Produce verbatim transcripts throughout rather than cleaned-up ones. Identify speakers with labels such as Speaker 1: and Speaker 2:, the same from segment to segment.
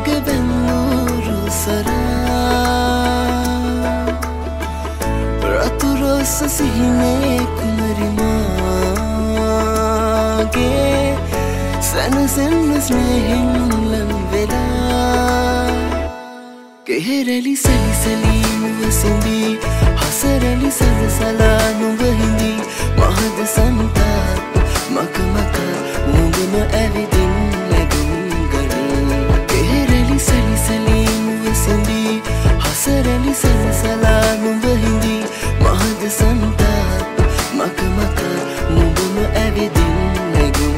Speaker 1: හිතුමාගේ බැඳුරු සරා රතු රොස්ස සිහිනේ කුමරිමාගේ සැනසෙන්න ස්නේහෙන් ලං වෙලා කෙහෙරැලි සැලිසැලි නුව සිඳී හසරැලි සලසලා නුඹ හිඳී මහද සන්තාප මක මක නුඹම ඇවිදින් නැගුම් ගනී කෙහෙරැලි සැලිසැලි නුව සිඳී හසරැලි සලසලා නුඹ හිඳී මහද සන්තාප මක මක නුඹම ඇවිදින් නැගුම්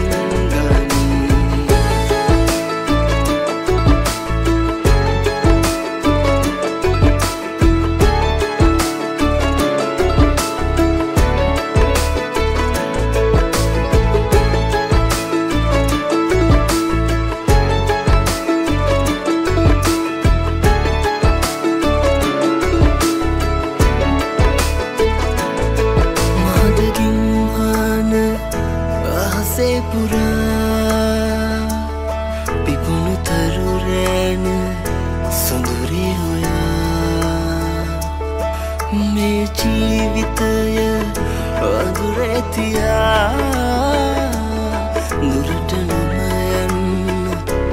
Speaker 1: පුරා පිපුණු තරු රැන සොඳුරේ හොයා මේ ජීවිතය අඳුරේ තියා දුරට නොම යන්න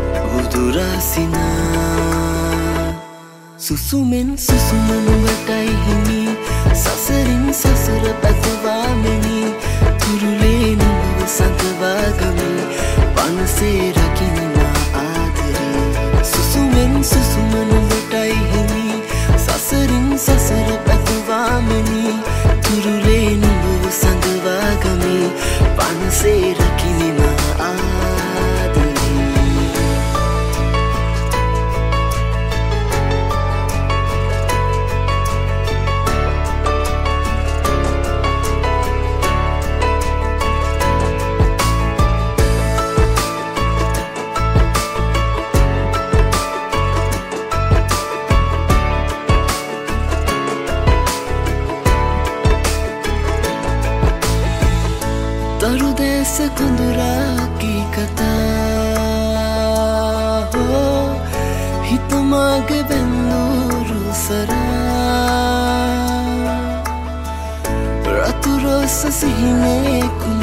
Speaker 1: උදුරාසිනා සුසුමෙන් සුසුම නුඹටයි හිමි සසරින් සසර පැතුවා මෙනි තුරුලේ නුඹව සඳවාගමි පනසේ රකිනවා ආදරේ සුසුමෙන් සුසුම නුඹටයි හිමි සසරින් සසර පැතුවා මෙනි තුරුලේ නුඹව සඳවාගමි පනසේ රකිනවා ආදරේ තරු දැස කොඳුරාකී කතා හෝ හිතුමාගේ බැඳුරු සරා රතු රොස්ස සිහිනේ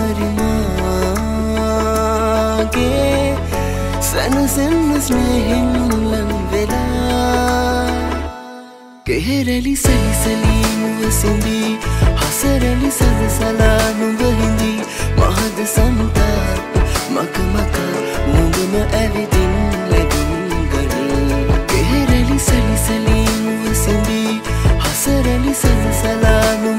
Speaker 1: කුමරිමාගේ සැනසෙන්න ස්නේහෙන් ලං වෙලා කෙහෙරැලි සැලිසැලි නුව සිඳී හසරැලි සලසලා නුඹ හිඳී මහද සන්තාප මක මක නුඹම ඇවිදින් නැගුම් ගනී කෙහෙරැලි සැලිසැලි නුව සිඳී හසරැලි සලසලා